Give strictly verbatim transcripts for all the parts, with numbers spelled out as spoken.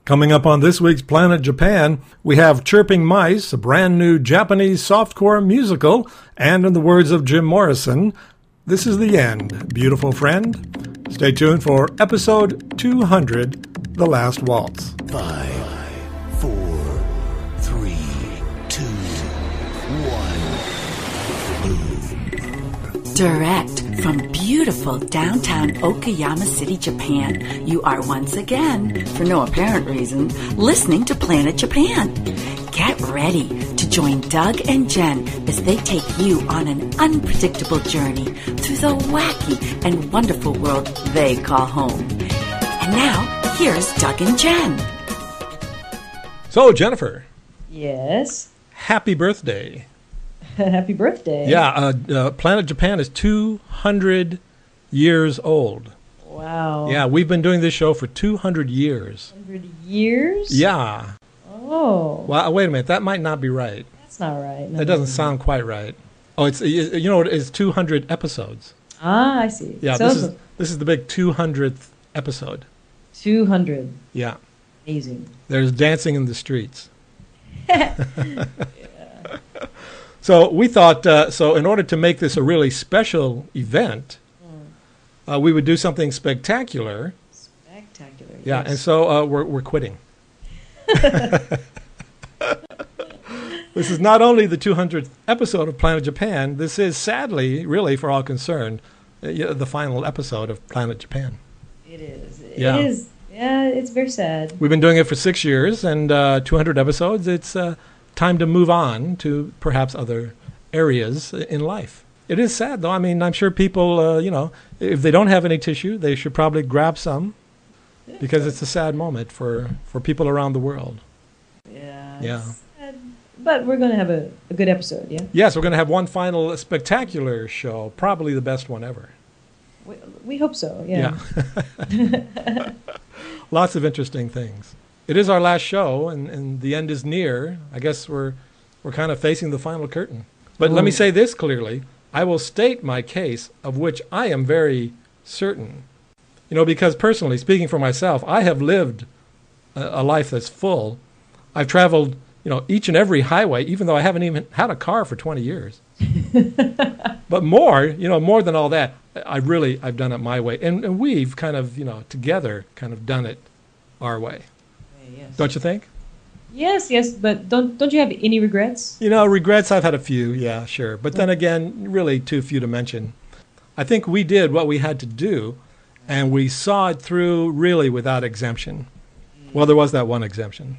Coming up on this week's Planet Japan, we have Chirping Mice, a brand new Japanese softcore musical, and in the words of Jim Morrison, this is the end, beautiful friend. Stay tuned for episode two hundred, The Last Waltz. Five, four, three, two, one. Direct from beautiful downtown Okayama City, Japan, you are once again, for no apparent reason, listening to Planet Japan. Get ready to join Doug and Jen as they take you on an unpredictable journey through the wacky and wonderful world they call home. And now, here's Doug and Jen. So, Jennifer. Yes. Happy birthday. Happy birthday. Yeah, uh, uh, Planet Japan is two hundred years old. Wow. Yeah, we've been doing this show for two hundred years. one hundred years? Yeah. Oh. Well, wait a minute. That might not be right. That's not right. No, That doesn't sound quite right. Oh, it's you know it's two hundred episodes. Ah, I see. Yeah, so this is this is the big two hundredth episode. two hundred. Yeah. Amazing. There's dancing in the streets. Yeah. So we thought, uh, so in order to make this a really special event, mm. uh, we would do something spectacular. Spectacular. Yeah, yes. and so uh, we're we're quitting. This is not only the two hundredth episode of Planet Japan. This is, sadly, really for all concerned, uh, the final episode of Planet Japan. It is. It yeah. is. Yeah, it's very sad. We've been doing it for six years and uh, two hundred episodes. It's uh, time to move on to perhaps other areas in life. It is sad, though. I mean, I'm sure people, uh, you know, if they don't have any tissue, they should probably grab some because it's a sad moment for, for people around the world. Yeah. Yeah. Sad. But we're going to have a, a good episode, yeah? Yes, we're going to have one final spectacular show, probably the best one ever. We, we hope so, yeah. Yeah. Lots of interesting things. It is our last show, and, and the end is near. I guess we're we're kind of facing the final curtain. But Ooh. Let me say this clearly. I will state my case, of which I am very certain. You know, because personally, speaking for myself, I have lived a, a life that's full. I've traveled, you know, each and every highway, even though I haven't even had a car for twenty years. But more, you know, more than all that, I really, I've done it my way. And, and we've kind of, you know, together kind of done it our way. Yes. Don't you think? Yes, yes, but don't don't you have any regrets? You know, regrets, I've had a few, yeah, sure. But then again, really too few to mention. I think we did what we had to do, and we saw it through really without exemption. Well, there was that one exemption.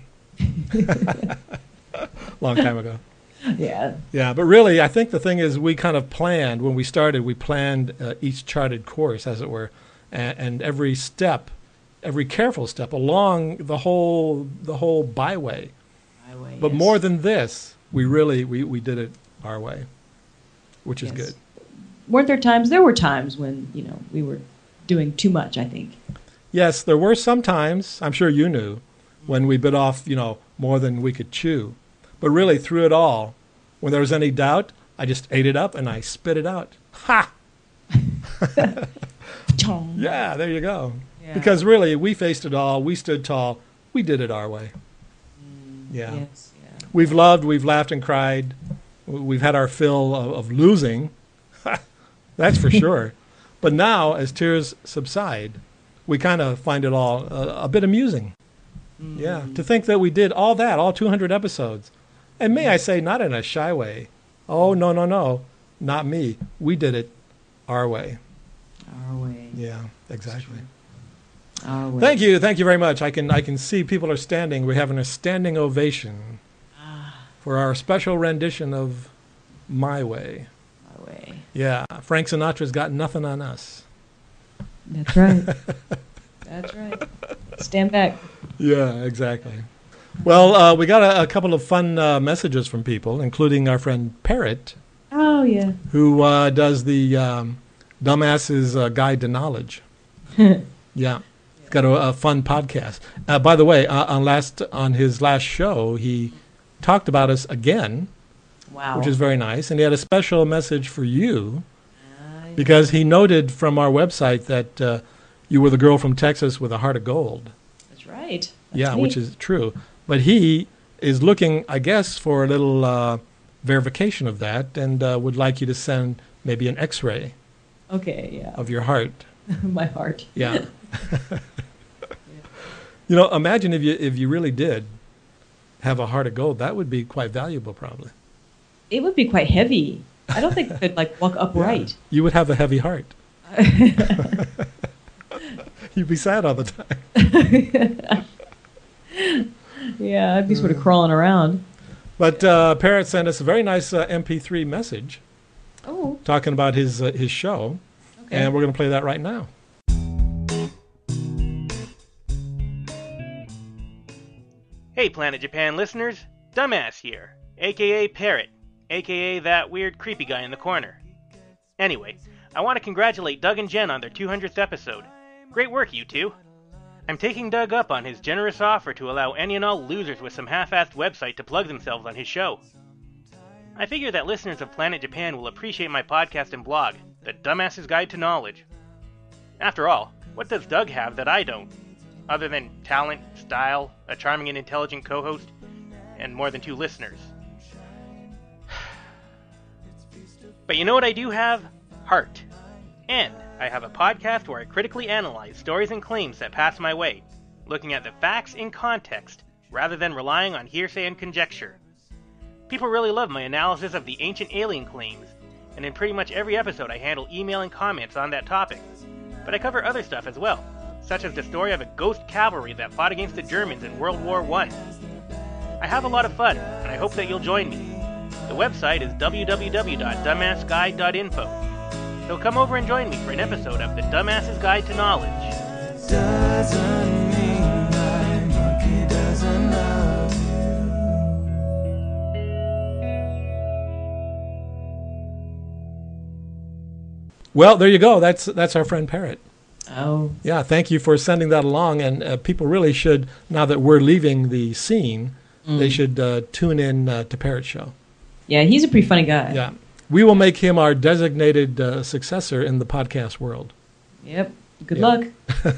Long time ago. Yeah. Yeah, but really, I think the thing is we kind of planned, when we started, we planned uh, each charted course, as it were, and, and every step, every careful step along the whole the whole byway. byway but yes. More than this, we really, we, we did it our way, which is yes. good. Weren't there times, there were times when, you know, we were doing too much, I think. Yes, there were some times, I'm sure you knew, when we bit off, you know, more than we could chew. But really, through it all, when there was any doubt, I just ate it up and I spit it out. Ha! Yeah, there you go. Yeah. Because really, we faced it all. We stood tall. We did it our way. Mm, yeah. Yes, yeah. We've loved, we've laughed and cried. We've had our fill of, of losing. That's for sure. But now, as tears subside, we kind of find it all a, a bit amusing. Mm. Yeah, to think that we did all that, all two hundred episodes. And may I say, not in a shy way. Oh, no, no, no. Not me. We did it our way. Our way. Yeah, exactly. Our way. Thank you. Thank you very much. I can I can see people are standing. We're having a standing ovation ah. for our special rendition of My Way. My Way. Yeah. Frank Sinatra's got nothing on us. That's right. That's right. Stand back. Yeah, exactly. Well, uh, we got a, a couple of fun uh, messages from people, including our friend Parrot. Oh, yeah. Who uh, does the um, Dumbass's uh, Guide to Knowledge. Yeah. He's got a, a fun podcast. Uh, by the way, uh, on last on his last show, he talked about us again. Wow. Which is very nice. And he had a special message for you uh, yeah. because he noted from our website that uh, you were the girl from Texas with a heart of gold. That's right. yeah, me. which is true. But he is looking, I guess, for a little uh, verification of that, and uh, would like you to send maybe an X-ray Okay, yeah. of your heart. My heart. Yeah. You know, imagine if you if you really did have a heart of gold. That would be quite valuable, probably. It would be quite heavy. I don't think I could like walk upright. You would have a heavy heart. You'd be sad all the time. Yeah, I'd be sort of crawling around. But uh, Parrot sent us a very nice uh, M P three message Oh, talking about his uh, his show, okay. and we're going to play that right now. Hey Planet Japan listeners, Dumbass here, aka Parrot, aka that weird creepy guy in the corner. Anyway, I want to congratulate Doug and Jen on their two hundredth episode. Great work, you two. I'm taking Doug up on his generous offer to allow any and all losers with some half-assed website to plug themselves on his show. I figure that listeners of Planet Japan will appreciate my podcast and blog, The Dumbass's Guide to Knowledge. After all, what does Doug have that I don't? Other than talent, style, a charming and intelligent co-host, and more than two listeners. But you know what I do have? Heart. And I have a podcast where I critically analyze stories and claims that pass my way, looking at the facts in context, rather than relying on hearsay and conjecture. People really love my analysis of the ancient alien claims, and in pretty much every episode I handle email and comments on that topic. But I cover other stuff as well, such as the story of a ghost cavalry that fought against the Germans in World War One. I have a lot of fun, and I hope that you'll join me. The website is w w w dot dumbass guide dot info. So come over and join me for an episode of The Dumbass's Guide to Knowledge. Doesn't mean my monkey doesn't love you. Well, there you go. That's that's our friend Parrot. Oh, Yeah, thank you for sending that along. And uh, people really should, now that we're leaving the scene, Mm. they should uh, tune in uh, to Parrot Show. yeah, he's a pretty funny guy. Yeah. We will make him our designated uh, successor in the podcast world. Yep. Good Yeah. luck.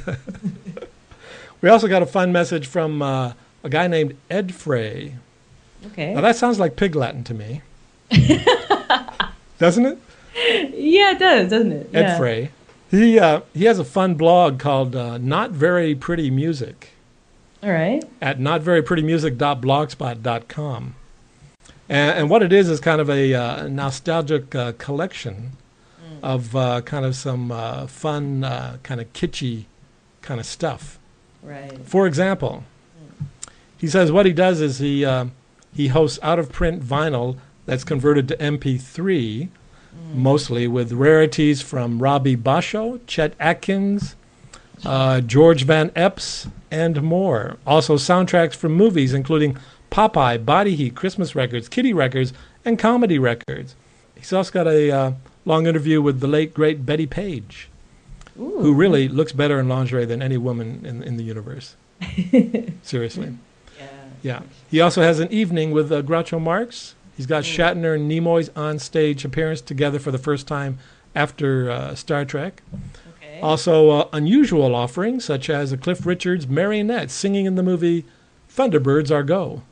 We also got a fun message from uh, a guy named Ed Frey. Okay. Now, that sounds like Pig Latin to me. Doesn't it? Yeah, it does, doesn't it? Ed yeah. Frey. He, uh, he has a fun blog called uh, Not Very Pretty Music All right. at not very pretty music dot blogspot dot com. And, and what it is is kind of a uh, nostalgic uh, collection Mm. of uh, kind of some uh, fun, uh, kind of kitschy kind of stuff. Right. For example, he says what he does is he uh, he hosts out-of-print vinyl that's converted to M P three, mostly with rarities from Robbie Basho, Chet Atkins, uh, George Van Epps, and more. Also soundtracks from movies including Popeye, Body Heat, Christmas records, kiddie records, and comedy records. He's also got a uh, long interview with the late, great Betty Page, Ooh. who really looks better in lingerie than any woman in, in the universe. Seriously. Yeah. Yeah. He also has an evening with uh, Groucho Marx. He's got Mm. Shatner and Nimoy's on-stage appearance together for the first time after uh, Star Trek. Okay. Also, uh, unusual offerings, such as a Cliff Richard's marionette singing in the movie Thunderbirds Are Go.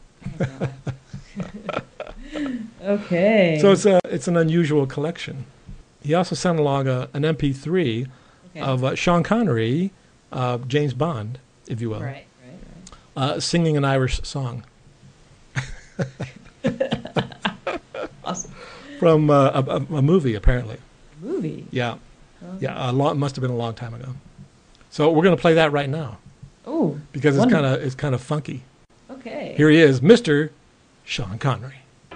Okay. So it's a it's an unusual collection. He also sent along a, an M P three okay. of uh, Sean Connery, uh, James Bond, if you will, Right, right, right. uh, singing an Irish song Awesome. from uh, a, a, a movie, apparently. Movie. Yeah, Okay. yeah, a long, must have been a long time ago. So we're going to play that right now Oh, because it's wonderful. kind of it's kind of funky. okay. Here he is, Mister Sean Connery.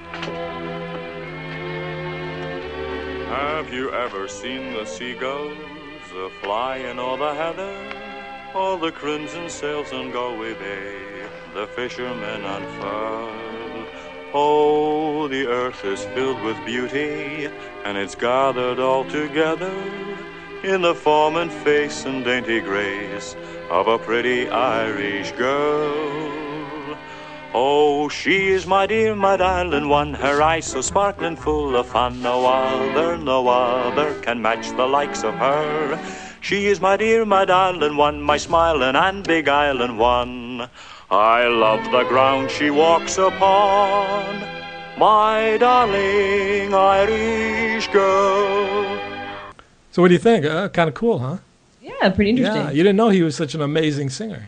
Have you ever seen the seagulls a flying o'er the heather, or the crimson sails on Galway Bay, the fishermen unfurl? Oh, the earth is filled with beauty, and it's gathered all together in the form and face and dainty grace of a pretty Irish girl. Oh, she is my dear, my darling one, her eyes so sparkling full of fun. No other, no other can match the likes of her. She is my dear, my darling one, my smiling and beguiling one. on. I love the ground she walks upon, my darling Irish girl. So what do you think? Uh, kind of cool, huh? Yeah, pretty interesting. Yeah, you didn't know he was such an amazing singer.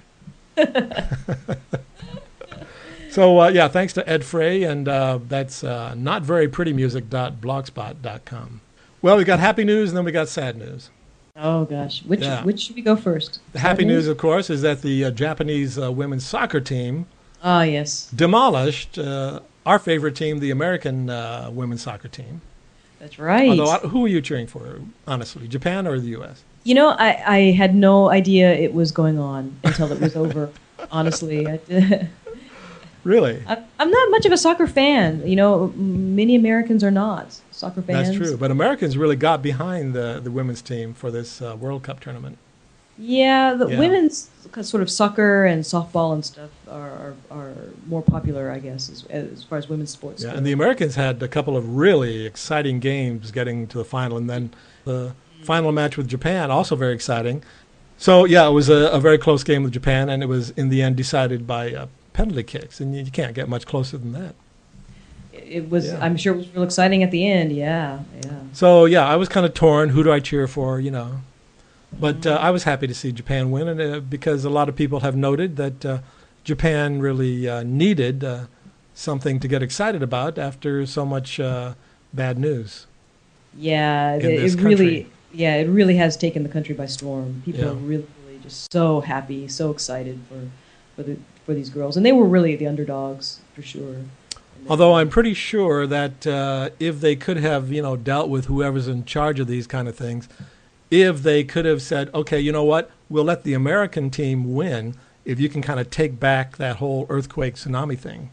So, uh, yeah, thanks to Ed Frey, and uh, that's uh, not very pretty music dot blogspot dot com. Well, we got happy news, and then we got sad news. Oh gosh, which Yeah. which should we go first? The happy news, of course, is that the uh, Japanese uh, women's soccer team Ah, yes, demolished uh, our favorite team, the American uh, women's soccer team. that's right. Although, uh, who are you cheering for, honestly, Japan or the U S? You know, I, I had no idea it was going on until it was over. Honestly, I, Really? I, I'm not much of a soccer fan. You know, m- many Americans are not soccer fans. That's true. But Americans really got behind the, the women's team for this uh, World Cup tournament. Yeah, the Yeah. women's sort of soccer and softball and stuff are, are, are more popular, I guess, as, as far as women's sports Yeah, go. and the Americans had a couple of really exciting games getting to the final, and then the final match with Japan, also very exciting. So, yeah, it was a, a very close game with Japan, and it was, in the end, decided by uh, penalty kicks, and you, you can't get much closer than that. It was, Yeah. I'm sure it was real exciting at the end, yeah, yeah. So, yeah, I was kind of torn. Who do I cheer for, you know? But uh, I was happy to see Japan win, and uh, because a lot of people have noted that uh, Japan really uh, needed uh, something to get excited about after so much uh, bad news. Yeah, In it, this it really, country. yeah, it really has taken the country by storm. People Yeah. are really, really just so happy, so excited for, for the for these girls, and they were really the underdogs for sure. Although I'm pretty sure that uh, if they could have, you know, dealt with whoever's in charge of these kind of things, if they could have said, okay, you know what, we'll let the American team win if you can kind of take back that whole earthquake tsunami thing.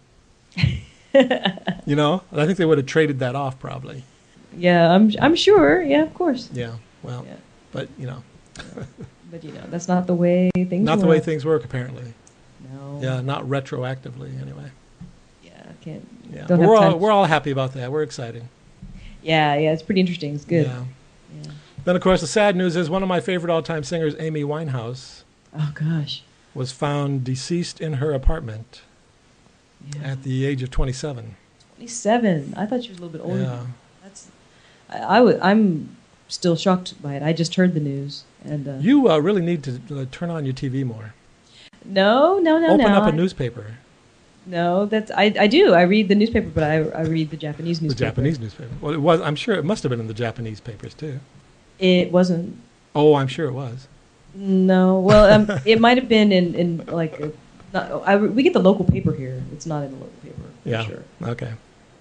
You know, I think they would have traded that off probably. Yeah, I'm I'm sure. Yeah, of course. Yeah, well, Yeah. but, you know, But you know, that's not the way things. not the work. way things work apparently. No. Yeah, not retroactively anyway. Yeah, I can't. Yeah, Don't but have we're time all, to- we're all happy about that. We're excited. Yeah, yeah, it's pretty interesting. It's good. Yeah. Yeah. Then, of course, the sad news is one of my favorite all-time singers, Amy Winehouse, Oh gosh. was found deceased in her apartment Yeah. at the age of twenty-seven. twenty-seven. I thought she was a little bit older. Yeah. That's. I, I w- I'm still shocked by it. I just heard the news, and uh, You uh, really need to uh, turn on your T V more. no, no, no, Open no. up a I- newspaper, No, that's I. I do. I read the newspaper, but I I read the Japanese the newspaper. Japanese newspaper. Well, it was. I'm sure it must have been in the Japanese papers too. It wasn't. Oh, I'm sure it was. No. Well, um, it might have been in in like. A, not, I, we get the local paper here. It's not in the local paper. For Yeah. Sure. Okay.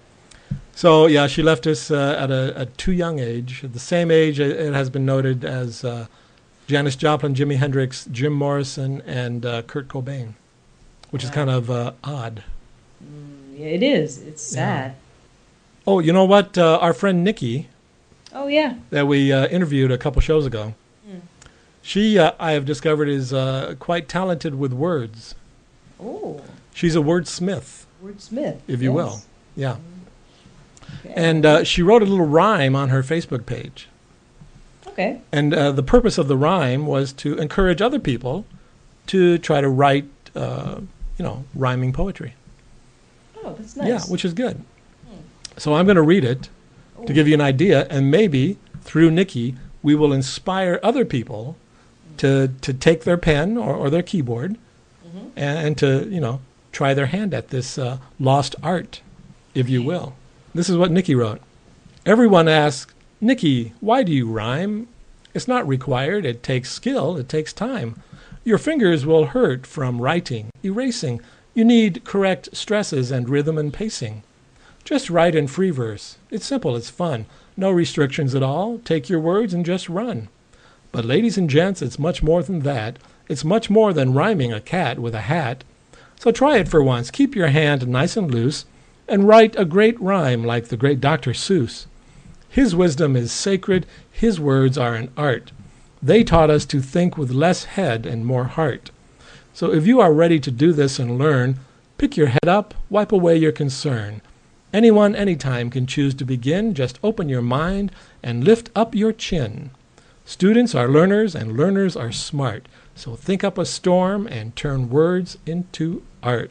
So yeah, she left us uh, at a, a too young age, at the same age it it has been noted as uh, Janis Joplin, Jimi Hendrix, Jim Morrison, and uh, Kurt Cobain, which is Wow. kind of uh, odd. Mm, yeah, it is. It's sad. Oh, you know what? Uh, our friend Nikki, Oh yeah. that we uh, interviewed a couple shows ago, Mm. she, uh, I have discovered, is uh, quite talented with words. Oh, She's a wordsmith, wordsmith. if you yes. will. Yeah. Okay. And uh, she wrote a little rhyme on her Facebook page. okay. And uh, the purpose of the rhyme was to encourage other people to try to write, uh, you know, rhyming poetry. Oh, that's nice. Yeah, which is good. So I'm going to read it to give you an idea, and maybe through Nikki, we will inspire other people to to take their pen or, or their keyboard Mhm. and, and to, you know, try their hand at this uh, lost art, if you will. This is what Nikki wrote. Everyone asks, Nikki, why do you rhyme? It's not required. It takes skill. It takes time. Your fingers will hurt from writing, erasing. You need correct stresses and rhythm and pacing. Just write in free verse. It's simple. It's fun. No restrictions at all. Take your words and just run. But ladies and gents, it's much more than that. It's much more than rhyming a cat with a hat. So try it for once. Keep your hand nice and loose and write a great rhyme like the great Doctor Seuss. His wisdom is sacred. His words are an art. They taught us to think with less head and more heart. So if you are ready to do this and learn, pick your head up, wipe away your concern. Anyone, anytime can choose to begin. Just open your mind and lift up your chin. Students are learners and learners are smart. So think up a storm and turn words into art.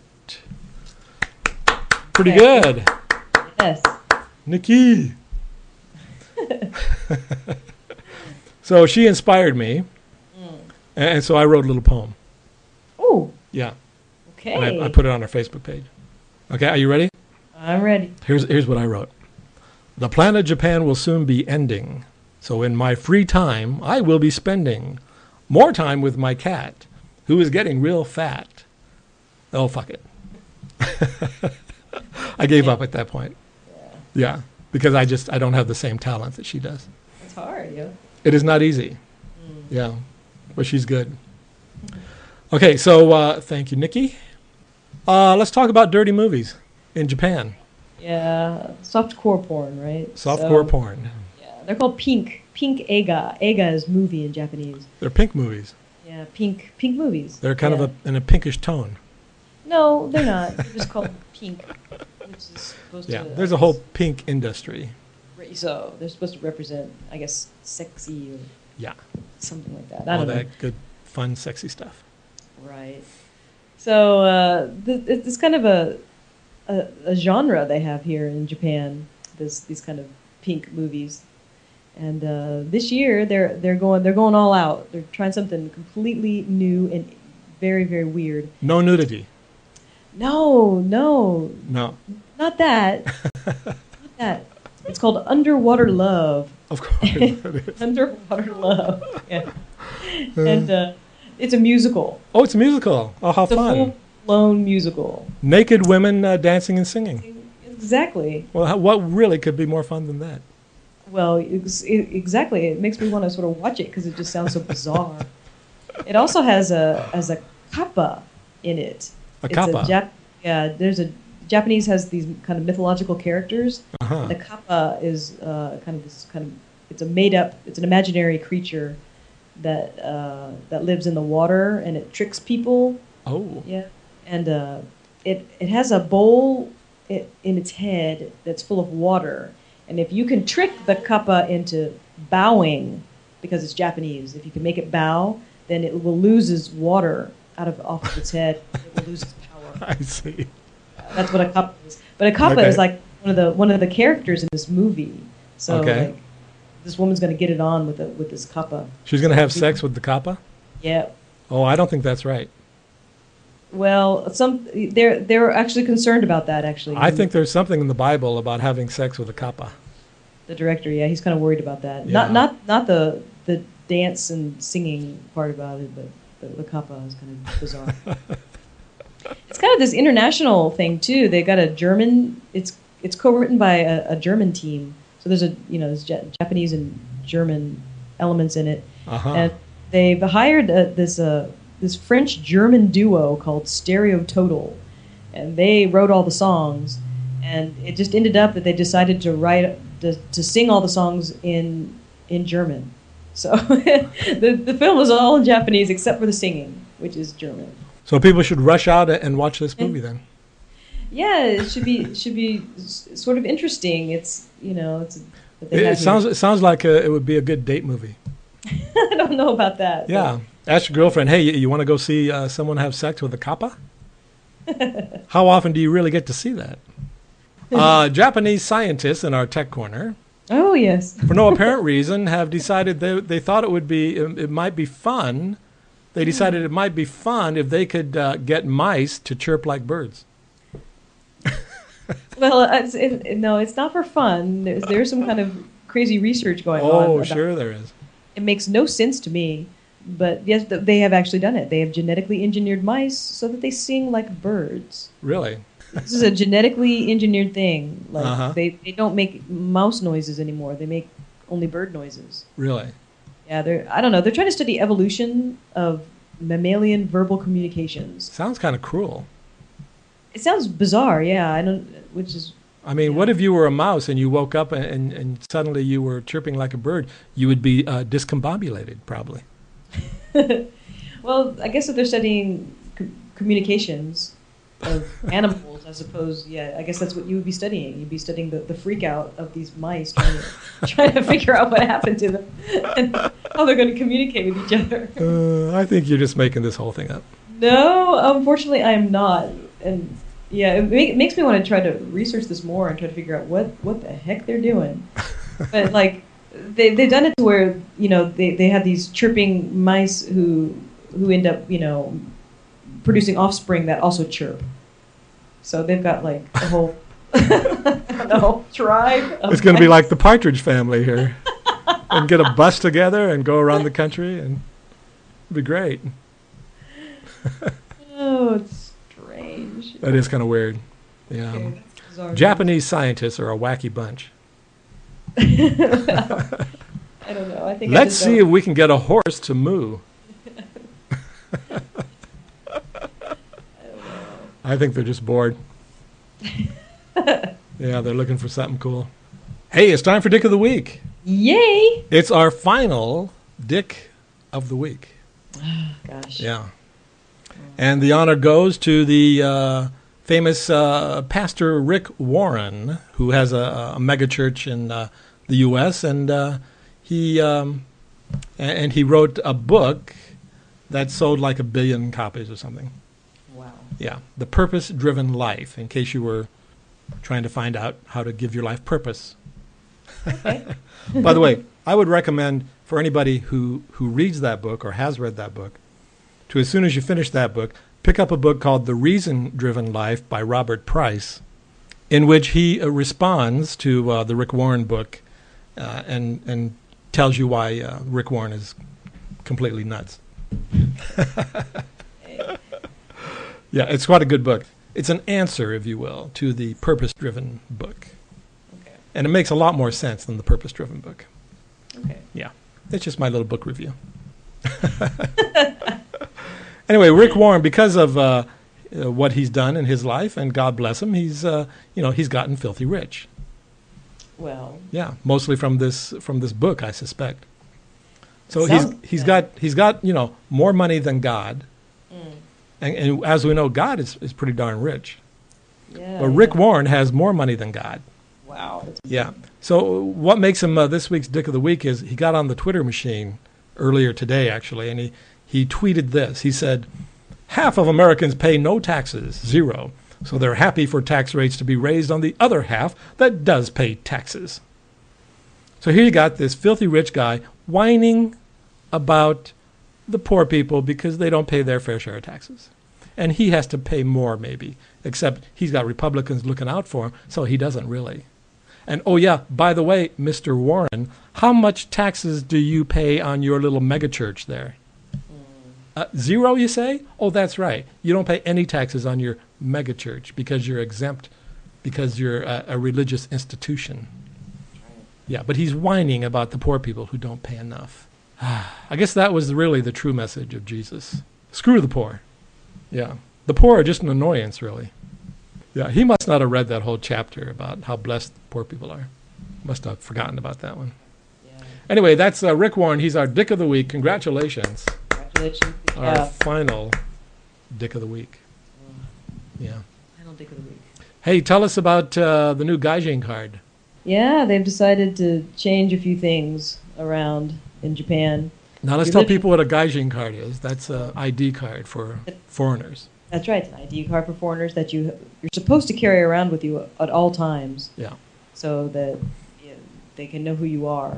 Pretty Okay. good. Yes. Nikki. So she inspired me. And so I wrote a little poem. Oh, Yeah. okay. And I, I put it on our Facebook page. Okay, are you ready? I'm ready. Here's, here's what I wrote. The planet Japan will soon be ending. So in my free time, I will be spending more time with my cat, who is getting real fat. Oh, fuck it. I gave up at that point. Yeah, because I just, I don't have the same talent that she does. It's hard, yo. It is not easy. Yeah, but she's good. Okay, so uh, thank you, Nikki. Uh, let's talk about dirty movies in Japan. Yeah, softcore porn, right? Softcore So, porn. Yeah, they're called pink. Pink eiga. Eiga is movie in Japanese. They're pink movies. Yeah, pink pink movies. They're kind yeah. of a, in a pinkish tone. No, they're not. They're just called pink, which is supposed Yeah, to. there's a whole pink industry. re- So they're supposed to represent, I guess, sexy or Yeah, something like that. I all don't know. that good, fun, sexy stuff. Right. So uh, th- it's kind of a, a a genre they have here in Japan. This these kind of pink movies, and uh, this year they're they're going they're going all out. They're trying something completely new and very very weird. No nudity. No, no, No, not that. Not that. It's called Underwater Love. of course. it is. Underwater Love. Yeah. And uh, it's a musical. Oh, it's a musical. Oh, how It's a fun. full-blown musical. Naked women uh, dancing and singing. Exactly. Well, how, what really could be more fun than that? Well, ex- it, exactly. It makes me want to sort of watch it because it just sounds so bizarre. It also has a has a kappa in it. A It's kappa? Jap- yeah, there's a Japanese has these kind of mythological characters. Uh-huh. The kappa is uh, kind of this kind of it's a made up. It's an imaginary creature that uh, that lives in the water and it tricks people. Oh, Yeah, and uh, it it has a bowl i- in its head that's full of water, and if you can trick the kappa into bowing, because it's Japanese, if you can make it bow, then it will lose its water out of off of its head. It will lose its power. I see. That's what a kappa is. But a kappa Okay. is like one of the one of the characters in this movie. So Okay. like, this woman's gonna get it on with the, with this kappa. She's going to have sex with the kappa? Yeah. Oh, I don't think that's right. Well, some they're they're actually concerned about that. Actually, I think there's something in the Bible about having sex with a kappa. the director, yeah, he's kind of worried about that. Yeah. Not not not the the dance and singing part about it, but the, the kappa is kind of bizarre. It's kind of this international thing too. They got a German. It's it's co-written by a, a German team. So there's a you know there's Ja- Japanese and German elements in it, Uh-huh. and they've hired uh, this uh, this French German duo called Stereo Total, and they wrote all the songs. And it just ended up that they decided to write to, to sing all the songs in in German. So the the film was all in Japanese except for the singing, which is German. So people should rush out and watch this movie then. Yeah, it should be it should be s- sort of interesting. It's you know it's. that they It, have it here. sounds it sounds like a, it would be a good date movie. I don't know about that. but- Yeah. Ask your girlfriend, hey, you, you want to go see uh, someone have sex with a kappa? How often do you really get to see that? Uh, Japanese scientists in our tech corner, Oh yes. for no apparent reason, have decided they they thought it would be it, it might be fun. They decided it might be fun if they could uh, get mice to chirp like birds. Well, it's, it, it- no, it's not for fun. There's there's some kind of crazy research going on. Oh, about- sure there is. It makes no sense to me, but yes, th- they have actually done it. They have genetically engineered mice so that they sing like birds. Really? This is a genetically engineered thing. Like Uh-huh. they, they don't make mouse noises anymore. They make only bird noises. Really? Yeah, they're I don't know. They're trying to study evolution of mammalian verbal communications. Sounds kind of cruel. It sounds bizarre, yeah. I don't, which is I mean, what if you were a mouse and you woke up and, and, and suddenly you were chirping like a bird? You would be uh, discombobulated, probably. well, I guess if they're studying com- communications of animals, I suppose. Yeah, I guess that's what you would be studying. You'd be studying the, the freak out of these mice trying to, trying to figure out what happened to them. And how they're going to communicate with each other. Uh, I think you're just making this whole thing up. No, unfortunately, I'm not. And yeah, it, make, it makes me want to try to research this more and try to figure out what, what the heck they're doing. But like, they they've done it to where you know they, they have these chirping mice who who end up you know producing offspring that also chirp. So they've got like a whole a whole tribe. Of It's going to be mice. like the Partridge Family here, and get a bus together and go around the country, and it'd be great. Oh, it's strange. That is kind of weird. Yeah. Okay, that's bizarre. Japanese scientists are a wacky bunch. I don't know. I think I Let's just see don't- if we can get a horse to moo. I think they're just bored. Yeah, they're looking for something cool. Hey, it's time for Dick of the Week. Yay! It's our final Dick of the Week. Gosh. Yeah. And the honor goes to the uh, famous uh, Pastor Rick Warren, who has a, a mega church in uh, the U S and uh, he um, and, and he wrote a book that sold like a billion copies or something. Wow. Yeah, The Purpose-Driven Life, in case you were trying to find out how to give your life purpose. Okay. By the way, I would recommend for anybody who, who reads that book or has read that book to, as soon as you finish that book, pick up a book called The Reason-Driven Life by Robert Price, in which he uh, responds to uh, the Rick Warren book uh, and, and tells you why uh, Rick Warren is completely nuts. Yeah, it's quite a good book. It's an answer, if you will, to the purpose-driven book. Okay. And it makes a lot more sense than the purpose-driven book. Okay. Yeah, it's just my little book review. Anyway, Rick Warren, because of uh, uh, what he's done in his life, and God bless him, he's uh, you know he's gotten filthy rich. Well. Yeah, mostly from this from this book, I suspect. So Sounds- he's he's yeah. got he's got you know more money than God, Mm. and, and as we know, God is, is pretty darn rich. Yeah. But Rick yeah. Warren has more money than God. Wow. That's Yeah. So what makes him uh, this week's Dick of the Week is he got on the Twitter machine earlier today, actually, and he, he tweeted this. He said, half of Americans pay no taxes, zero. So they're happy for tax rates to be raised on the other half that does pay taxes. So here you got this filthy rich guy whining about the poor people because they don't pay their fair share of taxes. And he has to pay more, maybe, except he's got Republicans looking out for him, so he doesn't really. And, oh, yeah, by the way, Mister Warren, how much taxes do you pay on your little megachurch there? Uh, zero, you say? Oh, that's right. You don't pay any taxes on your megachurch because you're exempt, because you're a, a religious institution. Yeah, but he's whining about the poor people who don't pay enough. I guess that was really the true message of Jesus. Screw the poor. Yeah. The poor are just an annoyance, really. Yeah, he must not have read that whole chapter about how blessed poor people are. Must have forgotten about that one. Yeah. Anyway, that's uh, Rick Warren. He's our Dick of the Week. Congratulations. Congratulations. Our Yeah. final Dick of the Week. Yeah. Final Dick of the Week. Hey, tell us about uh, the new Gaijin card. Yeah, they've decided to change a few things around in Japan. Now let's tell Religion- people what a Gaijin card is. That's an I D card for foreigners. That's right, it's an I D card for foreigners that you you're supposed to carry around with you at all times, Yeah. so that you know, they can know who you are.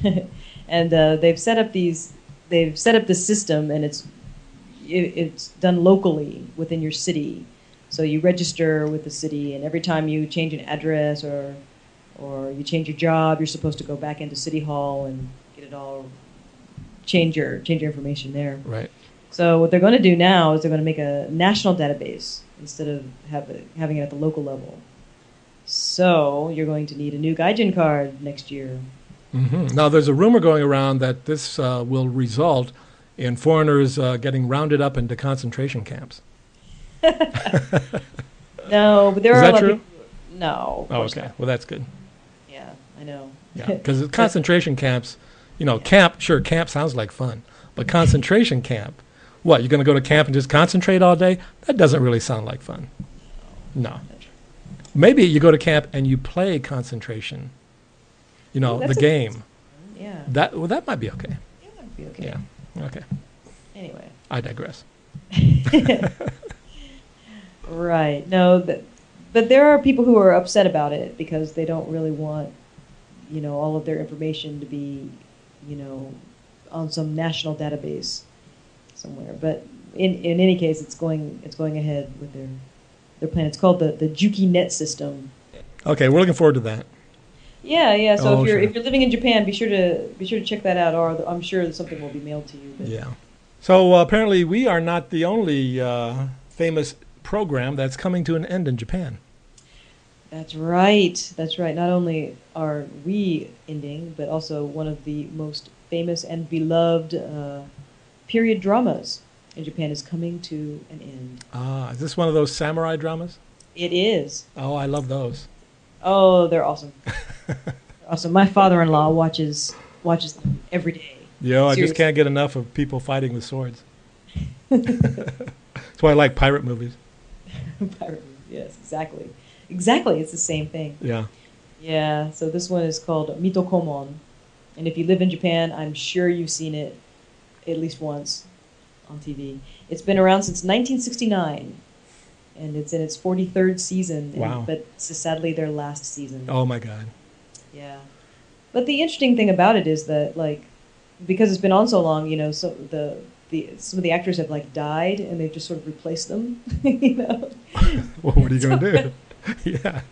And uh, they've set up these, they've set up this system, and it's it, it's done locally within your city. So you register with the city, and every time you change an address or or you change your job, you're supposed to go back into City Hall and get it all change your change your information there. Right. So what they're going to do now is they're going to make a national database instead of have it, having it at the local level. So you're going to need a new Gaijin card next year. hmm Now there's a rumor going around that this uh, will result in foreigners uh, getting rounded up into concentration camps. No, but there Is are that a lot true? of people. No. of Oh, course okay. not. Well, that's good. Yeah, I know. Yeah, because concentration camps, you know, camp, sure, camp sounds like fun, but concentration camp, what, you're going to go to camp and just concentrate all day? That doesn't really sound like fun. No. Maybe you go to camp and you play concentration, you know, Ooh, the that's a- game. Yeah. That well, that might be okay. Yeah, be okay. Yeah. Okay. Anyway. I digress. Right. No, that, but there are people who are upset about it because they don't really want, you know, all of their information to be, you know, on some national database somewhere. But in in any case, it's going it's going ahead with their their plan. It's called the the JukiNet system. Okay, we're looking forward to that. Yeah, yeah. So Oh, if you're sure. if you're living in Japan, be sure to be sure to check that out, or I'm sure that something will be mailed to you. But Yeah. So uh, apparently we are not the only uh, famous program that's coming to an end in Japan. That's right. That's right. Not only are we ending, but also one of the most famous and beloved uh, period dramas in Japan is coming to an end. Ah, is this one of those samurai dramas? It is. Oh, I love those. Oh, they're awesome. They're awesome. My father-in-law watches watches them every day. Yeah, I just Seriously. can't get enough of people fighting with swords. That's why I like pirate movies. Pirate movie. Yes, exactly. Exactly. It's the same thing. Yeah. Yeah. So this one is called Mitokomon, and if you live in Japan, I'm sure you've seen it at least once on T V. It's been around since nineteen sixty-nine, and it's in its forty-third season. and- Wow. But it's sadly their last season. Oh my God. Yeah. But the interesting thing about it is that, like, because it's been on so long, you know, so the the some of the actors have like died, and they've just sort of replaced them. You know. Well, what are you going to do? Yeah.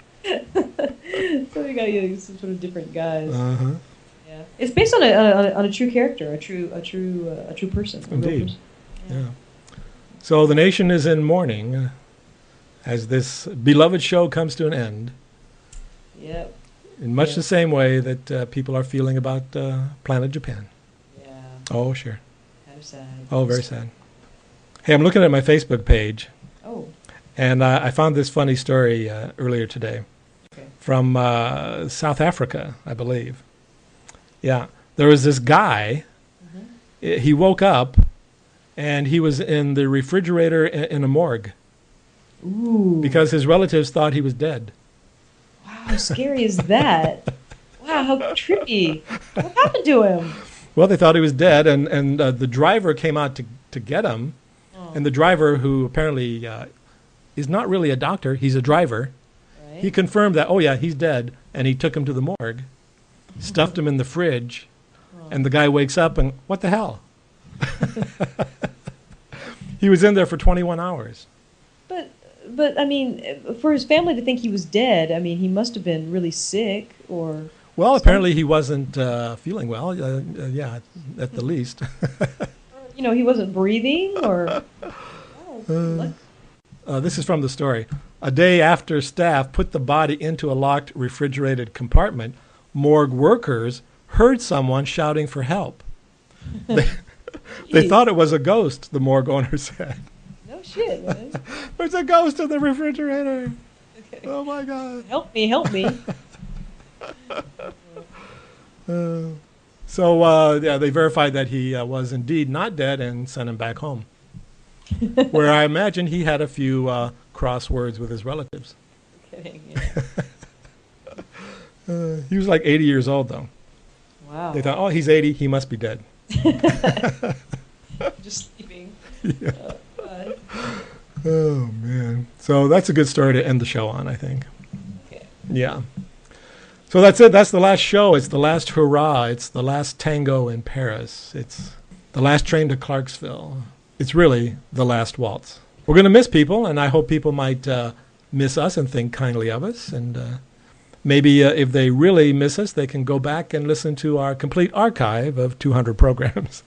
So you got to use some sort of different guys. Uh huh. Yeah, it's based on a, on a on a true character, a true a true uh, a true person. a real Indeed. person. Yeah. So the nation is in mourning uh, as this beloved show comes to an end, Yep. in much Yeah. the same way that uh, people are feeling about uh, Planet Japan. Yeah. Oh, sure. Kind of sad. Oh, very sad. Hey, I'm looking at my Facebook page, Oh. and uh, I found this funny story uh, earlier today Okay. from uh, South Africa, I believe. Yeah, there was this guy. Mm-hmm. I- He woke up, and he was in the refrigerator in, in a morgue Ooh. because his relatives thought he was dead. Wow, how scary is that? Wow, how trippy. What happened to him? Well, they thought he was dead, and and uh, the driver came out to to get him, Oh, and the driver, who apparently uh, is not really a doctor, he's a driver. right? He confirmed that, oh yeah, he's dead, and he took him to the morgue, stuffed him in the fridge, Oh. and the guy wakes up and, what the hell? He was in there for twenty-one hours. But but I mean, for his family to think he was dead, I mean, he must have been really sick, or Well, apparently he wasn't uh, feeling well, uh, uh, yeah, at the least. you know, he wasn't breathing, or. Oh, what? Uh, this is from the story. A day after staff put the body into a locked refrigerated compartment, morgue workers heard someone shouting for help. They, they Jeez. thought it was a ghost, the morgue owner said. No shit, man. There's a ghost in the refrigerator. Okay. Oh my God. Help me, help me. Uh, so, uh, yeah, they verified that he uh, was indeed not dead and sent him back home, where I imagine he had a few uh, crosswords with his relatives. Kidding. Yeah. Uh, he was like eighty years old, though. Wow. They thought, oh, he's eighty, he must be dead. Just sleeping. Yeah. Uh, bye. Oh, man. So that's a good story to end the show on, I think. Okay. Yeah. So that's it. That's the last show. It's the last hurrah. It's the last tango in Paris. It's the last train to Clarksville. It's really the last waltz. We're going to miss people, and I hope people might uh, miss us and think kindly of us. And uh, maybe uh, if they really miss us, they can go back and listen to our complete archive of two hundred programs.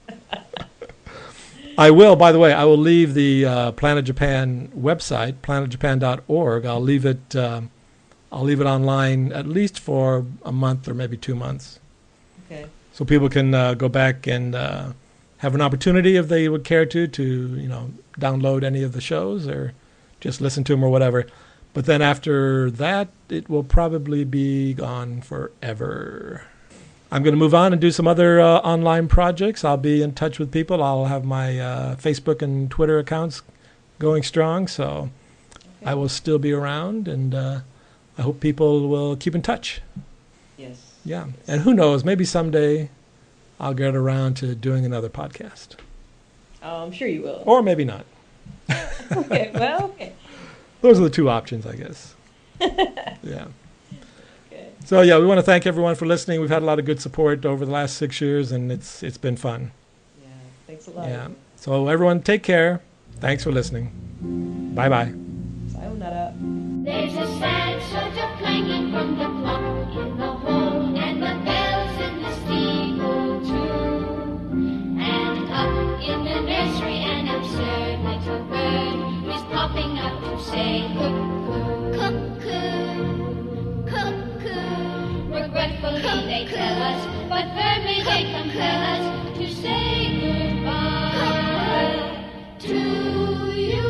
I will, by the way, I will leave the uh, Planet Japan website, planet japan dot org. I'll leave it um, I'll leave it online at least for a month or maybe two months. Okay. So people can uh, go back and uh, have an opportunity, if they would care to, to, you know, download any of the shows or just listen to them or whatever. But then after that, it will probably be gone forever. I'm going to move on and do some other uh, online projects. I'll be in touch with people. I'll have my uh, Facebook and Twitter accounts going strong, so Okay. I will still be around, and uh, I hope people will keep in touch. Yes. Yeah, and who knows, maybe someday I'll get around to doing another podcast. Oh, I'm sure you will. Or maybe not. Okay, well, okay. Those are the two options, I guess. Yeah. Okay. So, yeah, we want to thank everyone for listening. We've had a lot of good support over the last six years, and it's it's been fun. Yeah, thanks a lot. Yeah. So, everyone, take care. Thanks for listening. Bye-bye. Sayonara. There's a sad sort of clanging from the clock in the hall, and the bells in the steeple too. And up in the nursery, an absurd little bird is popping up to say cuckoo, cuckoo, cuckoo. Regretfully they tell us, but firmly they compel us to say goodbye to you.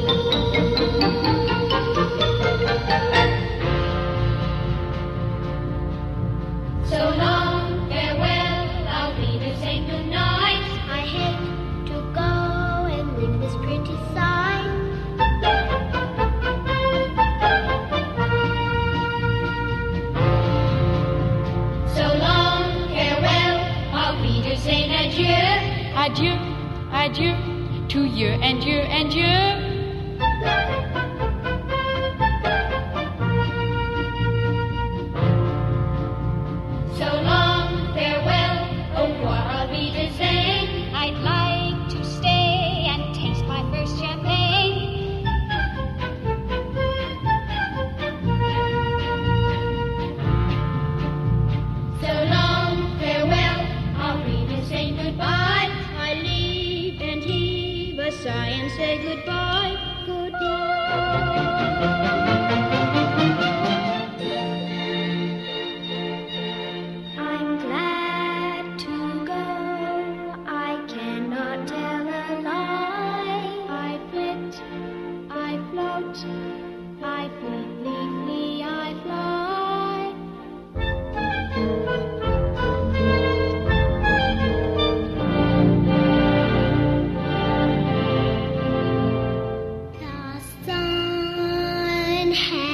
So long, farewell, I'll be to say goodnight. I hate to go and leave this pretty sight. So long, farewell, I'll be to say adieu. Adieu, adieu, to you and you and you. So long, farewell, au revoir, I'll be to say. I'd like to stay and taste my first champagne. So long, farewell, I'll be to say goodbye. I leave and heave a sigh and say goodbye, goodbye. I'm glad to go. I cannot tell a lie. I flit, I float, I flit, neatly I fly. The sun has